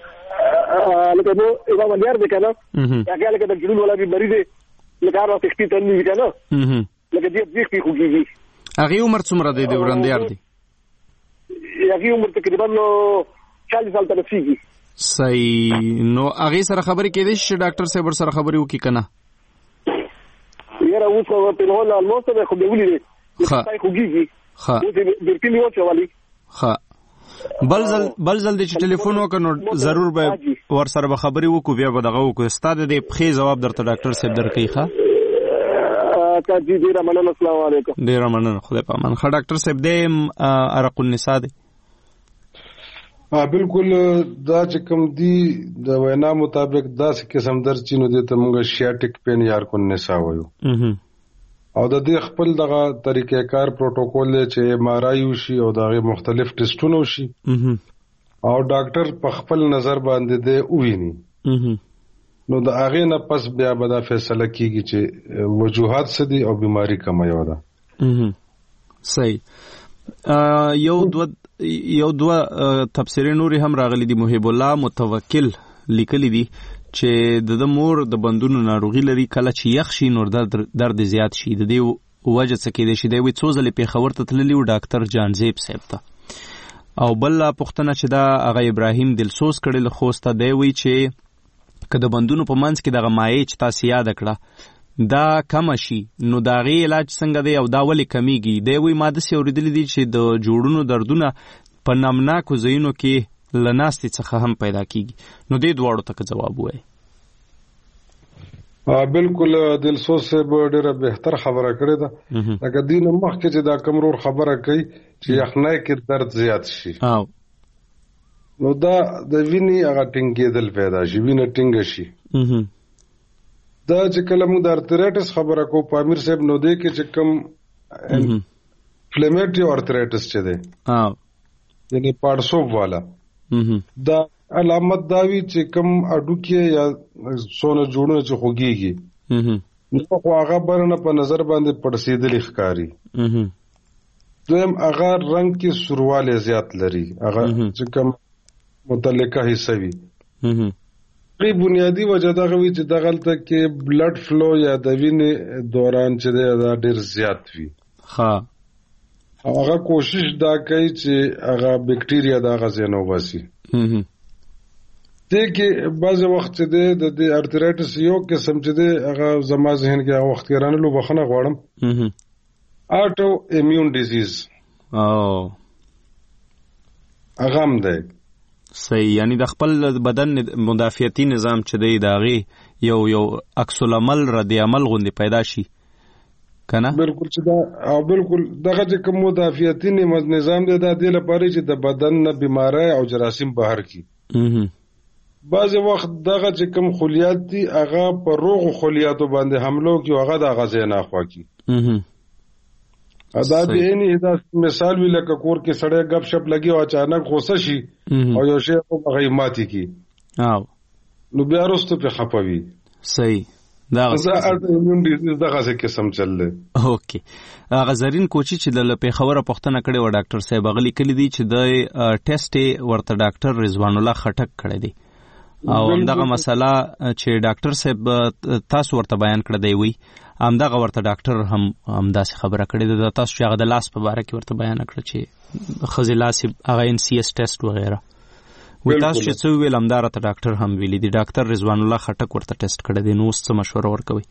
لکه نو ایوا ولر دې کنه هغه لکه د جنون ولا به مریض لکه راو تختی ته نه کنه لکه دې دې کې خوږي هغه عمر څومره دی د ورنديار دی هغه عمر تقریبا چالیس سال ته رسیدي صحیح نو هغه سره خبرې کېدې چې ډاکټر صاحب سره خبرې وکړي کنه یاره اوس په هول الموت به خو دیولې دي خای خوږي ها دې دې یو چوالي ها بل ځل بل ځل د ټلیفون وکړو ضرور به ور سره به خبرې وکړو بیا به دغه وکړو استاد دې په جواب درته ډاکټر صاحب درکې ښه تا دې ډیر مننه السلام علیکم ډیر مننه خدای په امان ښه ډاکټر صاحب دې ارق النساء دی ها بالکل دا چې کوم دی د وینا مطابق دا څه قسم درد چې نو دې ته موږ شیاټیک پین یار کو نساء وایو او د دې خپل دغه طریقې کار پروتوکول چې ایم آر آی وشي او دغه مختلف ټیسټونه وشي او ډاکټر په خپل نظر باندې دې وویني نو د هغه نه پس بیا به دا فیصله کیږي چې وجوهات څه دي او بیماری کومه یو ده صحیح یو دو یو دو تفسیر نوري هم راغلي دي محب الله متوکل لیکلي دي چې د مور د بندونو ناروغي لري کله چې یخ شي نور درد درد زیات شي د دې وجه څه کې دي چې دوی څو ځله په خبر ته تللی او ډاکټر جانزیب صاحب ته او بل پښتنه چې دا هغه ابراهیم دلسوز کړي له خوسته دی وی چې کله بندونو په منځ کې دغه مایع چې تاسو یاد کړه دا کم شي نو دا غي علاج څنګه دی او دا ولې کمیږي دی وی ماده سي اوریدل دي چې د جوړونو دردونه په نامناکو ځایونو کې لناستي څخه هم پیدا کیږي نو دې دواړو ته جواب وای بالکل دلسوز صاحب ډیره بهتر خبره کړې ده لکه دین مخکې چې دا کمرور خبره کوي چې یخنۍ کې درد زیات شي او نو دا د ویني هغه ټینګېدل پیدا شي وینه ټینګ شي دا چې کله موږ د ارترایټس خبره کو پامیر صاحب نو دی کې چې کوم انفلیمیټری ارترایټس چې دی او یعنی پاړسوب والا دا علامت داوی چې کوم اډوکې یا سونه جوړونه چې خوږيږي نو خو هغه برنه په نظر باندې پړسېدل ښکاری دویم هغه رنگ کې سرواله زیات لري هغه چې کوم متعلقه حصہ وي ری بنیادی وجه دا غوي چې دغلته کې بلډ فلو یا د وینې دوران چې دا ډیر زیات وي ها هغه کوشش دا کوي چې هغه بکټیریا دا غزنه واسي دې کې بعض وخت چې د د ارترایټس یو قسم چې د هغه زما ذهن کې هغه وخت کې رانلو بخنه غواړم اټو ایمیون ډیزیز او هغه هم دی صحیح، یعنی د خپل بدن مدافعتي نظام چې دی د هغې یو یو عکس العمل رد عمل غوندې پیدا شي کنه. بالکل چې دا او بالکل دغه چې کوم مدافعتي نظام دی دا د لپاره چې د بدن نه بیماری او جراثیم بهر کی. بعضې وخت دغه چې کوم خلیات دي هغه په روغو خلیاتو باندې حملو کوي، هغه د هغه ځای نه اخوا کی. دا د اینی دا مثال وی لکه کور کې سړی غب شپ لګي او اچانک غوسه شي او یو شی په هغه ماتي کی او نو بیا وروسته په خپوي. صحیح، دا اټومیون ډیزیز دغه څه قسم چل دی. اوکې، هغه زرین کوچی چې د پیښور پښتنه کړي و ډاکټر صاحب غلی کلی دی چې د ټیسټ ورته ډاکټر رضوان الله خټک کړی دی او همدغه مسله چې ډاکټر صاحب تاسو ورته بیان کړی دی وی همدغه ورته ډاکټر هم همداسې خبره کړې ده تاسو چې هغه د لاس په باره کې ورته بیان کړه چې ښځې لاس هغه ان سی اس ټیسټ وغیره وی تاسو چې څه ویل همدا راته ډاکټر هم ویلي دي ډاکټر رضوان الله خټک ورته ټیسټ کړی دی. نو اوس څه مشوره ورکوئ؟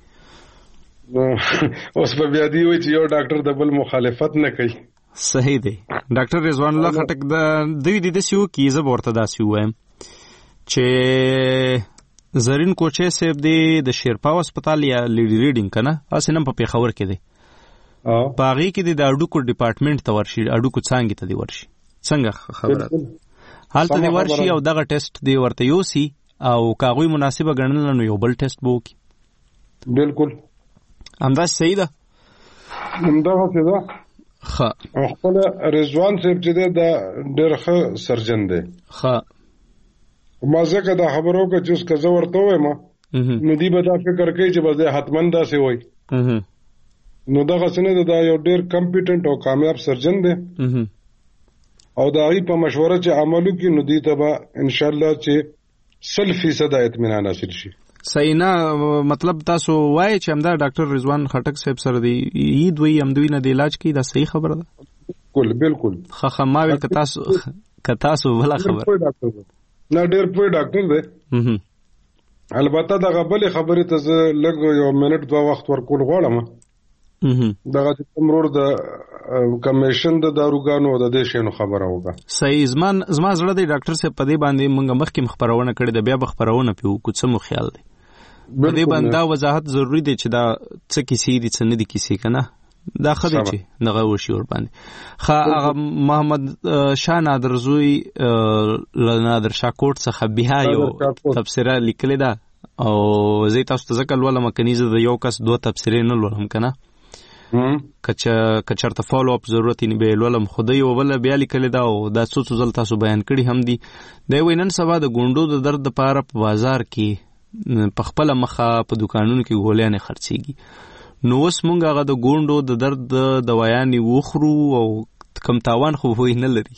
اوس په بیا دی وایي چې یو ډاکټر د بل مخالفت نه کوي. صحیح دی. ډاکټر رضوان الله خټک د دوی د داسې وکړي زه به ورته داسې ووایم چې زرین کوچی صاحب دی د شیرپا هسپتال یا لیډي ریډینګ کنه هسې نن په پیښور کې دی په هغې کې دی د اډوکو ډپارټمنټ ته ورشي اډوکو څانګې ته دی ورشي څنګه خبره هلته دی ورشي او دغه ټیسټ دی ورته یوسي او که هغوی مناسبه ګڼله نو یو بل ټیسټ به وکړي. بالکل همداسې صحیح ده همدغسې ده. ښه خپله رضوان صاحب چې دی دا ډېر ښه سرجن دی. ښه ما ځکه دا خبرو که چې اوس که زه ورته ووایم نو دوی به دا فکر کوي چې بس دی حتمن داسې وایي نو دغسې نه ده. دا یو ډېر کمپیټنټ او کامیاب سرجن دی او د هغوی په مشوره چې عمل وکړي نو دوی ته به انشاءالله چې سل فیصده اطمینان حاصل شي. صحیح نه مطلب تاسو وایي چې همدا ډاکټر رضوان خټک صاحب سره دی عید وایي همدوی نه د علاج کوي دا صحیح خبره ده؟ بالکل بالکل. ښه ښه ما ویل که تاسو که تاسو بله خبره نه ډېر پوه ډاکټر دی. البته دغه بلې خبرې ته زه لږ یو منټ دوه وخت ورکول غواړم. دغه چې کوم روډ د کمیشن د داروګانو او د دې شیانو خبره وکړه. صحیح. زما زما زړه دی ډاکټر صاحب په دې باندې موږ مخکې هم خپرونه کړې ده بیا به خپرونه پرې وکړو څه مو خیال دی په دې باندې دا وضاحت ضروري دی چې دا څه کیسې دي څه نه دي کیسې که نه دا ښه دی چې دغه وشي ورباندې. ښه هغه محمد شاه نادر زوی له نادر شاه کوټ څخه بیا یو تبصره لیکلې ده او زه تاسو ته ځکه لولم که نه زه د یو کس دوه تبصرې نه لولم که نه که چېرته فالو اپ ضرورت یې به یې لولم خو ده یوه بله بیا لیکلې ده او دا څو څو ځل تاسو بیان کړي هم دي. دی وایي نن سبا د ګونډو د درد دپاره په بازار کې په خپله مخه په دوکانونو کې ګولیانې خرڅېږي نو اوس مونږ هغه د ګونډو د درد د دوایانې وخورو او کم تاوان خو وایي نه لري.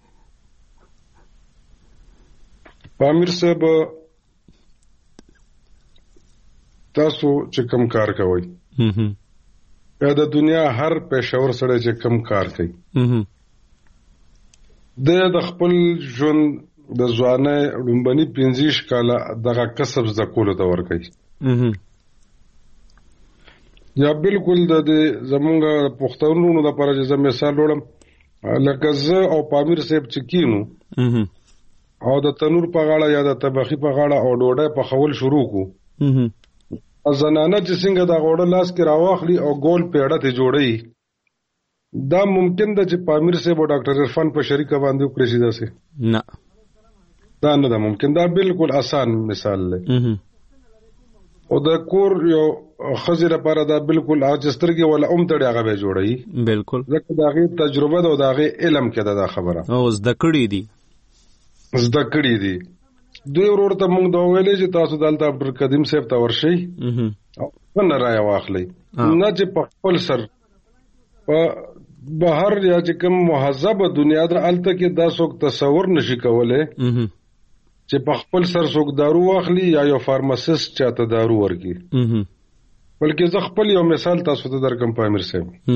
امیر صاحب تاسو چې کم کار کوئ یا د دنیا هر پیښور سړی چې کم کار کوي د د خپل ژوند د ځوانۍ لومبني پنځه کاله دغه کسب زده کولو ته ورکوي یا بالکل د زمونږ پښتنونو دپاره چې زه مثال وړم لکه زه او پامیر صاحب چې کینو او د تنور په غاړه یا د طبخي په غاړه او ډوډۍ پخول شروع کو زنانه چې څنګه دا غوړه لاس کې راواخلي او ګول پیړه ته جوړي دا ممکن ده چې پامیر صاحب او ډاکټر عرفان په شریکه باندې وکړي شي داسې نه دا نه ده ممکن. دا بالکل آسان مثال دی او د کور یو ښځې لپاره دا بالکل هغه چې سترګې ولا ام تړي هغه به جوړوي بالکل ځکه د هغې تجربه ده او د هغې علم کې ده دا خبره او زده کړي دي زده کړي دي. دوی ورور ته موږ دا ویلې چې تاسو دلته عبدالقدیم قدیم صاحب ته ورشئ او څنګه رایه واخلئ نه چې په خپل سر په بهر یا چې کوم مهذبه دنیا ده هلته کې دا څوک تصور نشي کولی چې په خپل سر څوک دارو واخلي یا یو فارماسیست چاته دارو ورکړي بلکې زه خپل یو مثال تاسو ته درکړم پامیر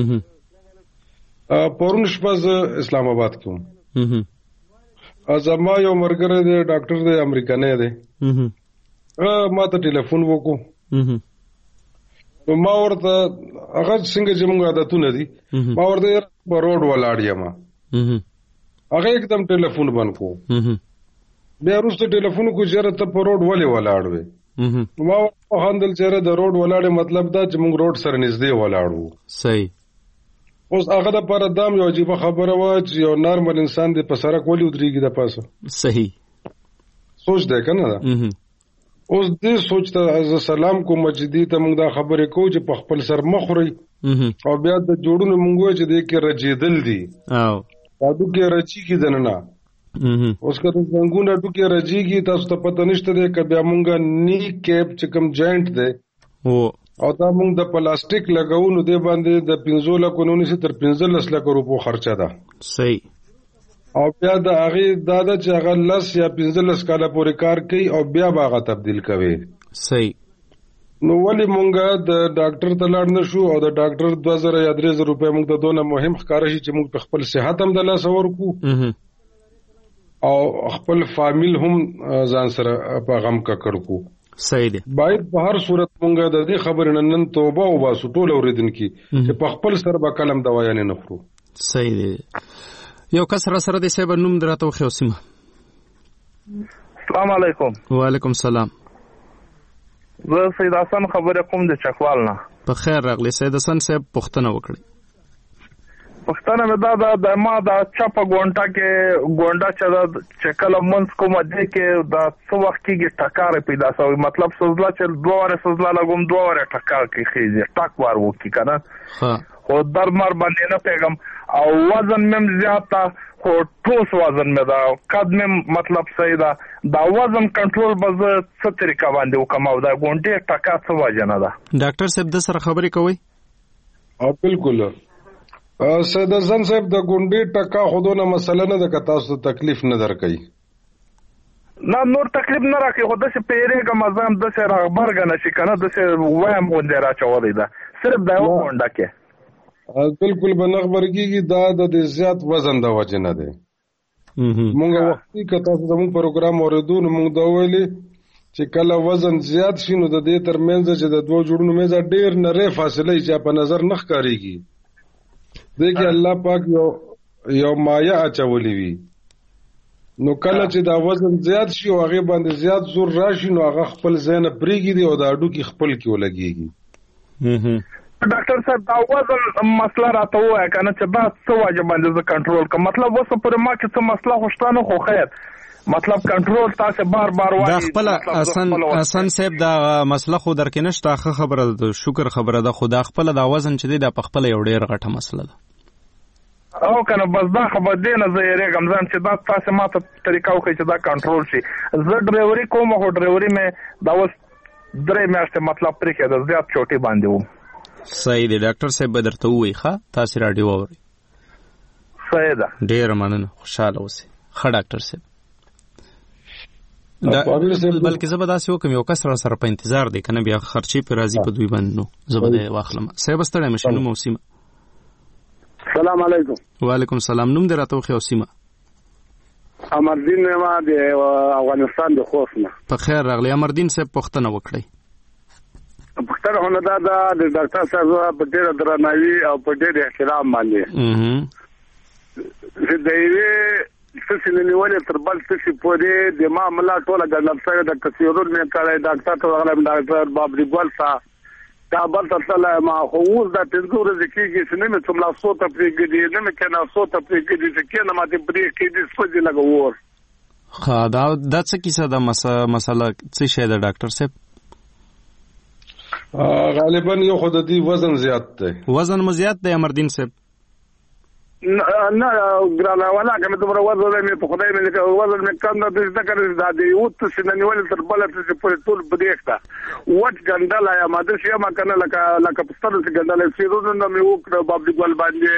صاحب پرون شپه زه اسلام آباد کې وم زما یو ملګری دی ډاکټر دی امریکانی دی ما ته ټلیفون وکړو نو ما ورته هغه څنګه چې موږ عادتونه دي ما ورته په روډ ولاړ یم هغه एकदम ټلیفون بند کړو بیا وروسته ټلیفون کو چېرې ته په روډ ولې ولاړ وې. ما وخندل چېرې د روډ ولاړې مطلب دا چې موږ روډ سره نږدې ولاړ وو. صحیح. اوس هغه دپاره دا یو عجیبه خبره وه چې یو نارمل انسان دی په سړک ولې ودرېږي د پاسه. صحیح. سوچ دی که نه ده. اوس دې سوچ ته زه سلام کوم چې دې ته موږ دا خبرې کوو چې په خپل سر مه خورئ او بیا د جوړونو موږ وایو چې دې کې رجېدل دي دا ډوکې رجېږي دننه. اوس که د زنګونه ډوکې رجېږي تاسو ته پته نشته دی که بیا موږ نی کیپ چې کوم جاینټ دی او دا موږ د پلاستیک لګو نو دې باندې د پنځو لکو نه ونیسي تر پنځلس لکو روپو خرچه ده. صحیح. او بیا د هغې دا ده چې هغه لس یا پنځلس کاله پورې کار کوي او بیا به هغه تبدیل کوي. صحیح. نو ولې مونږ د ډاکټر ته لاړ نه شو او د ډاکټر دوه زره یا درې زره روپۍ مونږ ته دونه مهم ښکاره شي چې مونږ په خپل صحت هم د لاسه ورکړو او خپل فامیل هم ځان سره په غم ککړ کړو. صحیح دی. باید په هر صورت مونږ د دې خبرې نه نن توبه وباسو ټول اورېدونکي چې په خپل سر به کلم دوايانې نه خورو. صحیح دی. یو کس را سره دی صاحب نوم دراته وخی اوسیمه. السلام علیکم. وعلیکم السلام. زه سید حسن خبره کوم د چکوال نه. په خیر راغلی سید حسن صاحب پوښتنه وکړئ. پښتنه مې دا دا د ما دا چپه ګونټه کې ګونډه چې دا چې کله منځ کومه دی کې دا څو وخت کېږي ټکار پیدا شوی مطلب سوزلا چې دوه واره سوزلا لګوم دوه واره ټکار کې خېږي ټک وار وکړي که نه خو در مر باندې نه پیغم او وزن مم زیاته خو ټوس وزن مې دا قد مم مطلب صحیح ده دا وزن کنټرول به زه څه طریقه باندې وکړم او دا ګونډې ټکا څه وجه نه ده. ډاکټر صاحب د سره خبرې کوئ؟ او بالکل سید حسن صاحب د ګونډې ټکا خودونه مسله نه ده که تاسو تکلیف نه درکوي. نه نور تکلیف نه راکوي خو داسې پیرېږم زه هم داسې راغبرګه نه شي که نه داسې وایم غوندې راچولی ده صرف دا یو ګونډه کې بالکل به نه غبرګېږي دا د زیات وزن د وجې نه دی. مونږ وختي که تاسو زموږ پروګرام اورېدو نو مونږ دا ویلي چې کله وزن زیات شي نو د دې تر منځه چې د دوو جوړونو منځه ډېر نری فاصله چې په نظر نه ښکارېږي دی کې الله پاک یو یو مایه اچولی وي نو کله چې دا وزن زیات شي او هغې باندې زیات زور راشي نو هغه خپل ځای نه پرېږدي او د هډوکي خپل کې ولګېږي. ډاکټر صاحب دا وزن مسله راته ووایه که نه چې دا څه وجه باندې زه کنټرول کړم مطلب اوسه پورې ما کې څه مسله خو شته نه خو خیر مطلب کنټرول تاسې بار بار وایي دا خپله حسن حسن صاحب دا مسله خو در کې نشته ښه خبره ده شکر خبره ده خو دا خپله دا وزن چې دی دا په خپله یو ډېر غټه مسله ده او کنه بس دا خبر دی نه زه یېرېږم ځان چې دا تاسې ما ته طریقه وښایي چې دا کنټرول شي. زه ډرایوري کوم خو ډرایوري مې دا اوس درې میاشتې مطلب پرېښې زیات چوټي باندې وم. صحیح دی ډاکټر صاحب به درته ووایي ښه تاسې راډیو واورئ. صحیح ده ډېره مننه خوشحاله اوسئ. ښه ډاکټر صاحب بلکې زه به داسې وکړم یو کس را سره په انتظار دی که نه بیا خرچې پرې راځي په دوی باندې نو زه به دی واخلم. صاحب ستړی مه شئ نوم او سیمه. السلام علیکم. وعلیکم السلام. نوم دې راته وښیه او سیمه. امردین ما د افغانستان د خوست نه. په خیر راغلی امردین صاحب پوښتنه وکړئ. پوښتنه خو نه دا ده د ډاکټر صاحب په ډېره درناوي او په ډېر احترام باندې چې د یوې څه نه نیولې تر بل څه پورې د ما ملا ټوله ګډل شوې ده که سیرون مې کړی ډاکټر ته ورغلم ډاکټر بابري ګل ته کابل ته تللی ما خو اوس دا پنځه ورځې کېږي چې نه مې څومره څو ته پرېږدي نه مې کېناستو ته پرېږدي چې کېنه ماتې پرې کېږي سوځي لږه اور. ښه دا دا څه کیسه ده مسله څه شی ده ډاکټر صاحب؟ غالبا یو خو د دې وزن زیات دی. وزن مو زیات دی امردین صاحب؟ نه ګرانه ولا که مې دومره وزن دی مې په خدای مې وزن مې کم نه دی زده کړی دا د یو تسې نه نیولې تر بله تسې پورې ټول بدېښته وچ ګنډلی یم داسې یم که نه لکه لکه په سترګو چې ګنډلی سیرونو نه مې وکړه بابلي ګل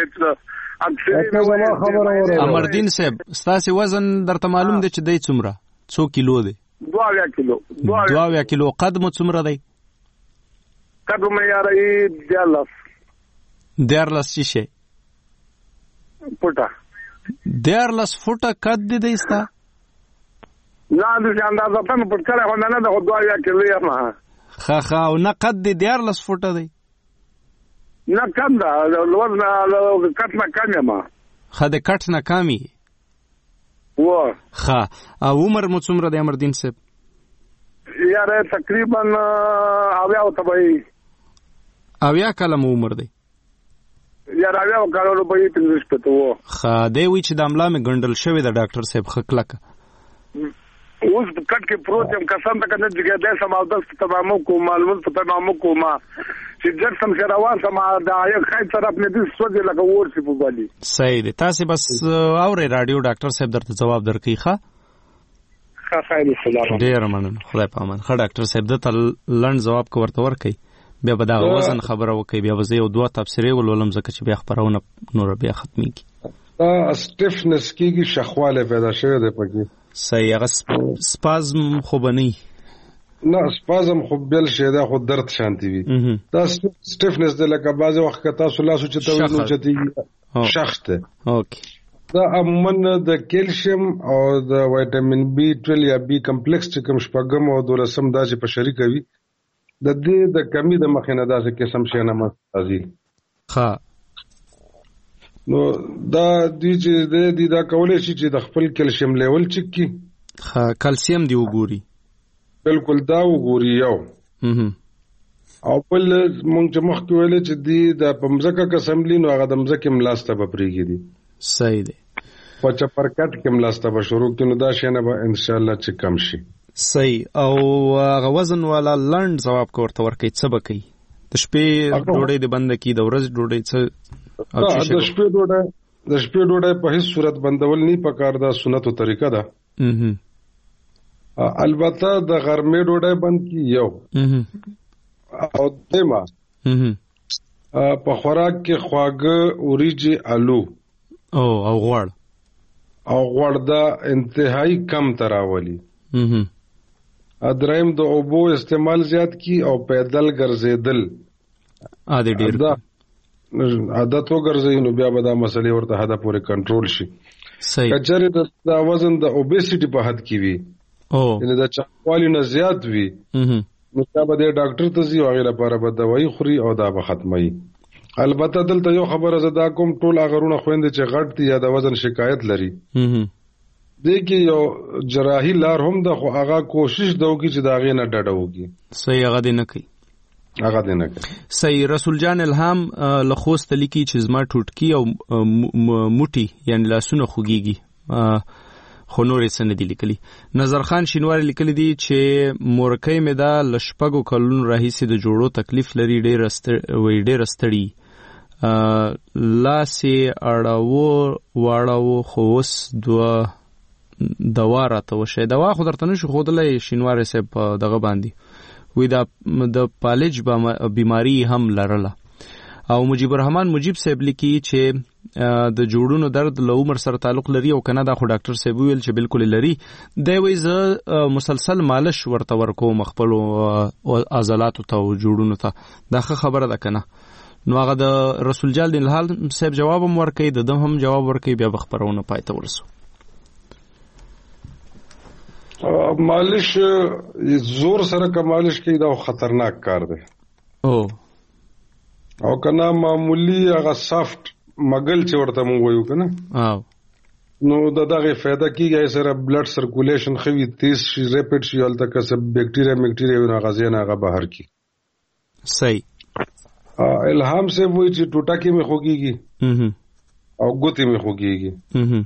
باندې. امردین صاحب ستاسې وزن درته معلوم دی چې دی څومره څو کیلو دی؟ دوه اویا کیلو. دوه اویا کیلو. قد مو څومره دی؟ قد مې یاره دیارلس. دیارلس څه شی؟ فوټه. دیارلس فوټه قد دی دی ستا؟ نه داسې اندازه په کړی خو نه ده خو دوه اویا کیلو یم. ښه ښه او نه قد دی دیارلس فوټه دی؟ نه کم ده وزن کټ نه کم یم. ښه د کټ نه کم یې؟ و ها عمر مو څومره دی امردین صاحب؟ یاره تقریبا اویا او تبای اویا کاله مو عمر دی؟ یاره اویا کاله به پنځه شپته و. ها دی وی چې د املا مې ګندل شوی د ډاکټر صاحب خکلک اوس کټ کې پروت یم قسم ته کنه چې د سماو د تمامو کو معلومات په تمامو کو ما چې جر سم شروان سم د یو خای طرف نه دي سوځي لکه ورسي په بالي. صحیح دی. تاسو بس اوري رادیو ډاکټر صاحب درته جواب درکې ښه ښه خیر السلام. ډیر مننه. خدای په امان. ښه ډاکټر صاحب د تل لند جواب کو ورته ورکې بیا به دا وزن خبره وکي بیا به یو دوه تفسیرې ولولم ځکه چې بیا خبرونه نور بیا ختمي کی. دا سټیفنس کیږي شخواله پیدا شوه د پکې. صحیح. هغه سپازم خو بنی نه سپازم خو بل شي دا خو درد شانتي وي. دا سټیفنس د لکه بعض وخت تاسو لاسو چته وینو چته شخته. اوکې. دا عموما د کیلشیم او د وټامین بی ټویل یا بی کمپلیکس چې کوم شپږم او دولسم دا چې په شریک وي د دې د کمی د مخینه دا چې قسم شي نه مازي. ها نو دا دی چې د دې دا کولای شي چې د خپل کیلشیم لیول چک کی. ها کلسیم دی وګوري. بالکل دا وګوري یو. او بل مونږ چې مخکې ویل چې دی د پمزکه قسم لینو هغه د مزکه ملاسته به پریږي دي. صحیح دی. په چپرکټ کې ملاسته به شروع کینو دا شنه به ان شاء الله چې کم شي. صحیح. او هغه وزن والا لند جواب کوړته ورکې څه بکی د شپې ډوډۍ د بند کی د ورځ ډوډۍ څه او د شپې ډوډۍ د شپې ډوډۍ په هیڅ صورت بندول نه پکار دا سنتو طریقه ده. اه البته د غرمې ډوډۍ بند کی یو. او دمه په خوراک کې خواږه اوریجی آلو او او غوړ او غوړ دا انتهایی کم تراولي. ادرایم د اوبو استعمال زیات کی او پیدل ګرځیدل ا دې ډیر عادت وګرځي نو بیا به دا مسلې ورته حدا پورې کنټرول شي. صحیح. کچره د وزن د اوبېسيټي په حد کې وي او یعنی د چاقوالي نه زیات وي نو دا به د ډاکټر ته ځي او هغه لپاره به دوايي خوري او دا به ختمي. البته دلته یو خبره زدا کوم ټول هغهونه خويند چې غټ دي یا د وزن شکایت لري دې کې یو جراحي لار هم د خو هغه کوشش دوکي چې دا غي نه ډډوږي. صحیح. هغه دې نه کوي هغه دې نه کوي. صحیح. رسول جان الهام لخوست لیکي چې زما ټوټکی او موټي یعنی لاسونه خوږيږي خو نورې څه نه دي لیکلي. نظر خان شینواری لیکلی دي چې مورکۍ مې دا له شپږو کلونو راهیسې د جوړو تکلیف لري ډېره ستړي لاس یې اړاوه واړاوه خو اوس دوه دوا راته وشی. دوا خو درته نشو ښودلی شینواری صاحب په دغه باندې وی دا د پالج بیماری هم لرله. او مجیب الرحمن مجیب صاحب لیکي چې د جوړونو درد له عمر سره تعلق لري او کنه دا خو ډاکټر صاحب ویل چې بالکل لري. دی وی زه مسلسل مالش ورته ورکوم خپل عضلاتو ته او جوړونو ته. دا ښه خبره ده کنه. نو هغه د رسول جال دین الحال صاحب جواب هم ورکړي د دم هم جواب ورکړي بیا خبرونه پای ته ورسو. مالش زور سره که مالش کوي دا خطرناک کار دی. او او کنه معمولی هغه سافت مګل چې ورته مونږ وایو کنه او نو دا دغه فایده کیږي سره بلډ سرکولیشن خوي تیز شي ریپټ شي الته که سب بکټیریا مکټیریا نه غازي نه هغه بهر کی. صحیح. الهام سے وایي چې ټوټه کې مې خوږيږي او ګوتې مې خوږيږي.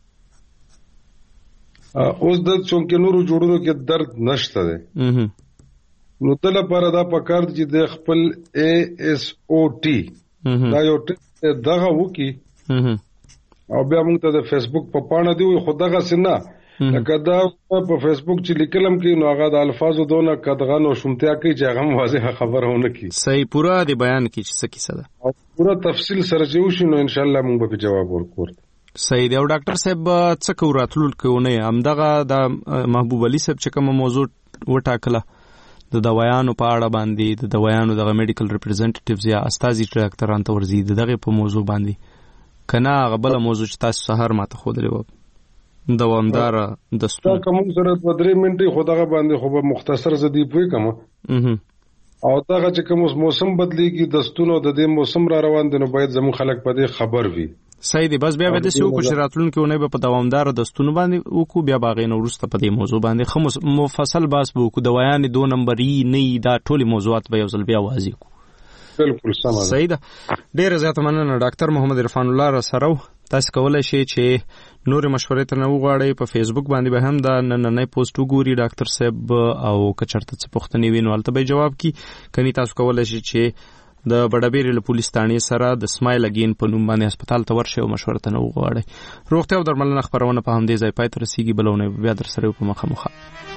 اوس د چونکې نورو جوړونو کې درد نشته ده نو تل لپاره دا پکار چې د خپل اے اس او ټي دا یو دغه وکی او بیا موږ ته د فیسبوک په پاڼه دی خو دغه سينه لکه دا په فیسبوک چې لیکلم کې نو هغه د الفاظو دونه قدغن او شومتیا کوي چې هغه واضحه خبرونه کوي. صحیح. پورا دی بیان کی چې څه کیسه ده او پورا تفصیل سره چې وشي نو ان شاء الله موږ به جواب ورکړو. صحیح دی. او ډاکټر صاحب څه کو راتلل کوونه همدغه د محبوب علي صاحب چې کوم موضوع وټاکله د دوايانو په اړه باندې د دوايانو دغه میډیکل ریپرزنټیټیوز یا استازي ډاکټران ته ورزي دغه په موضوع باندې کنه غبل موضوع چې تاسو سحر ماته خو درې و دوامدار دستور کوم سره په درې منټي خو دغه باندې خو په مختصر زدي پوي کوم او دغه چې کوم موسم بدليږي دستونو د دې موسم را روان دي نو باید زمو خلک په دې خبر وي. صحیح دی. بس بیا به د سیو کو شراتلون کې ونه په دوامدار دستونه باندې وکړو بیا باغې نو ورسته په دې موضوع باندې خمس مفصل باس بو کو دوایان دو نمبرې نه دا ټول موضوعات به یو ځل بیا واضح کو. بالکل سم ده. صحیح ده. ډېر زیات مننه ډاکټر محمد عرفان الله را سره. تاسو کولای شئ چې نور مشورې ته نو غواړئ په فیسبوک باندې به هم دا نننۍ پوسټ وګوري ډاکټر صاحب او کچرته څه پوښتنې ویني ولته به جواب کی. کني تاسو کولای شئ چې د بډابېرې له پولیس تانې سره د سمایل اگین په نوم باندې هسپتال ته ورشئ او مشوره ته نو غواړئ. روغتیا او درملنه خبرونه په همدې ځای پای ته رسیږي. بلونه بیا در سره په مخه مخه